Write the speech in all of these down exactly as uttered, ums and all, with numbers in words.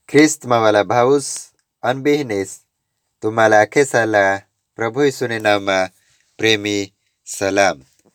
ખ્રિસ્તમાં વાલા ભાઉસ અને બહેનેસ तुम्हाला अखेसाला प्रभू येशूने नामा प्रेमी सलाम.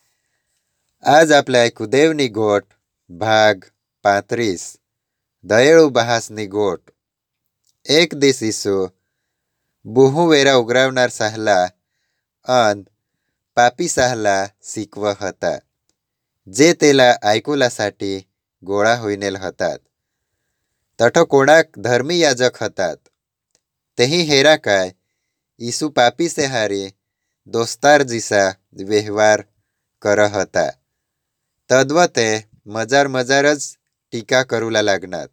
आज आपल्या ऐकू देवनी गोट भाग પાંત્રીસ दयेळू बहासनी गोट. एक दिस ईसू बुहू वेरा उघरावनार साहला अन पापी साहला शिकव हता जे तेला ऐकुलासाठी गोळा होईनेल हतात. तठो कोणाक धर्मी याजक हतात तेही हेरा काय ईसू पापी से हारी दोस्तार जिसा व्यवहार कर हता. तद्व ते मजार मजारच टीका करूला लागनात.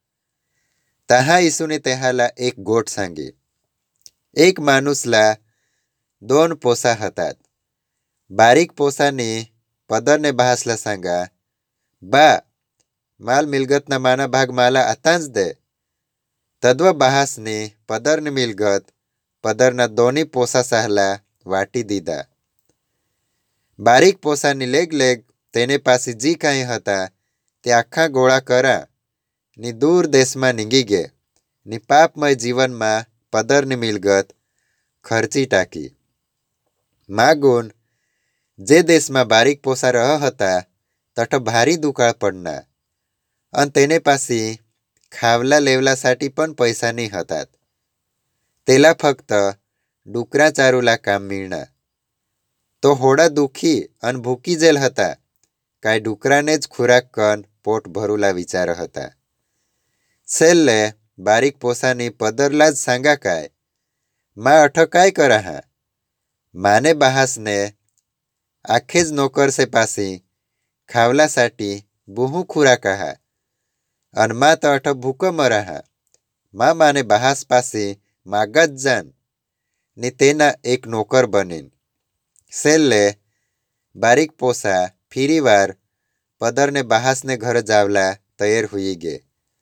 तहा ईसूने तेहाला एक गोट सांगी. एक माणूसला दोन पोसा हतात. बारीक पोसानी पदरने बहासला सांगा, बा माल मिलगतना माना भाग माला आताच दे. तद्व बहासने पदरने मिलगत पदरना दोन्ही पोसा साहला वाटी दीदा. बारीक पोसानी लेग लेग तेने पासी जी काही हता ते आखा गोळा करा नि दूर देशमा निंगी गे नि पापमय जीवनमा पदरने मिलगत खर्ची टाकी. मागून जे देशमा बारीक पोसा रह हता तठ भारी दुकाळ पडना अन तेने पासी खावला लेवलासाठी पण पैसा नाही हतात. तेला फक्त डुकरा चारूला काम मिळणार. तो होडा दुखी अन भूकी जेल हता काय डुकरानेच खुराक कन पोट भरूला विचार हता. सेल्ले बारीक पोसानी पदरलाज सांगा काय, मा अठ काय करा हा. माने बहासने आखेज नोकर से पासी खावलासाठी बुहू खुराक हा अन मा तो अठ भूक मरा हा. मा माने बहास पासी मागत जान नि तेना एक नोकर बनीन. सेल्ले बारीक पोसा फिरीवार पदरने बहासने घर जावला तैयार हुई गे.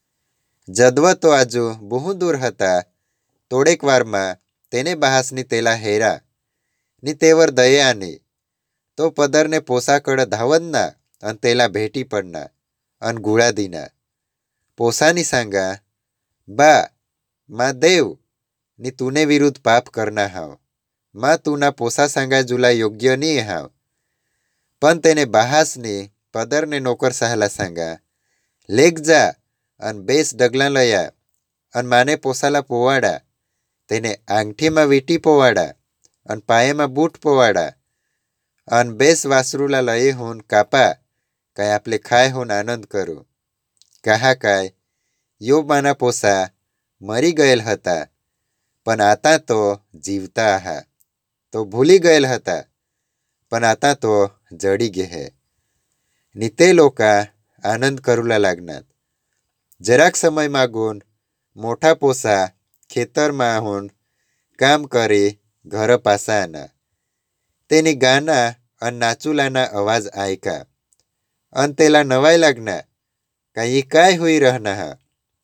जदव तो आजू बहु दूर हता तोडेक वारमा तेने बहासनी तेला हेरा नि तेवर दये आनी. तो पदरने पोसाकड धावतना अन तेला भेटी पडना अन गुळा दिना. पोसानी सांगा, बा मा देव नि तूने विरुद्ध पाप करना हाव. मा तुना पोसा सांगा जुला योग्य नी हाव. पण तेने बहासनी पदरने नोकर साहला सांगा, लेग जा अन बेस डगला लया अन माने पोसाला पोवाडा. तेने आंगठीमा वीटी पोवाडा अन पायेमा बूट पोवाडा अन बेस वासरूला लये होऊन कापा काय आपले खाय होऊन आनंद करू. कहा काय यो माना पोसा मरी गયેલ हता पण आता तो जीवता आहा. तो भूली गયેલ हता पण आता तो जडी गेहे. नि ते लोका आनंद करूला लागनात. जराक समय मागून मोठा पोसा खेतरमा होऊन काम करे घर पासा आना. तेनी गाना अन नाचुलाना आवाज ऐका अन तेला नवाय लागना काही काय हुई रहना हा.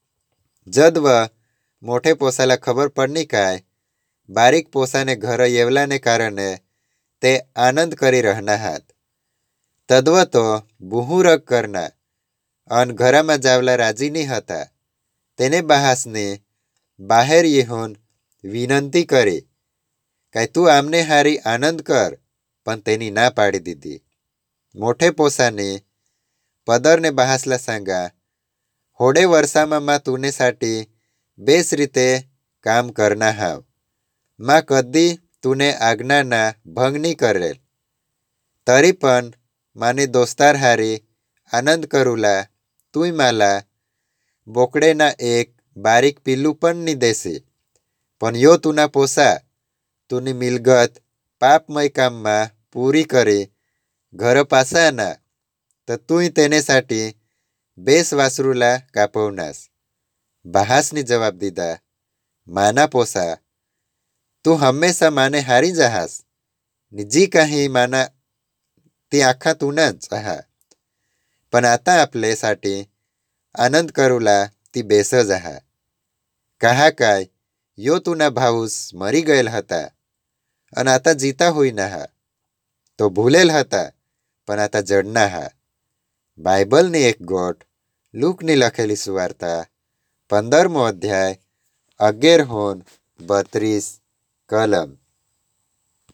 जदव मोठे पोसाला खबर पडनी काय बारीक पोसाने घर येवलाने कारणे ते आनंद करी रहना हात. तद्व तो बुहू रग करना अन घरामा जावला राजी नी हता. तेने बहासने बाहेर येऊन विनंती करे काय तू आमने हारी आनंद कर, पण तेनी ना पाडी दीदी. मोठे पोसाने पदरने बहासला सांगा, होडे वर्षामा मा तुनेसाठी बेस रीते काम करना हाव. मा कधी तुने आज्ञाना भंग नी करेल. तरी पण माने दोस्तार हारी आनंद करूला तुय माला बोकडेना एक बारीक पिल्लू पण नी देसी. पण यो तुना पोसा तुनी मिलगत पापमय काममा पूरी करे घर पासा ना तर तुय तेनेसाठी बेस वासरूला कापवनास. बहासनी जवाब दीदा, माना पोसा तू हमेशा माने हारी जहास नि जी काही माना ती आखा तुनाच आहा. पण आता आपलेसाठी आनंद करूला ती बेसज आहा. कहा काय यो तुना भाऊस मरी गયેલ हता अन आता जीता होईना हा. तो भूलेल हता पण आता जडना हा. बायबलनी एक गोट लूकनी लखेली सुवार्ता પંદરમો અધ્યાય અગિયાર હોન બત્રીસ કલમ.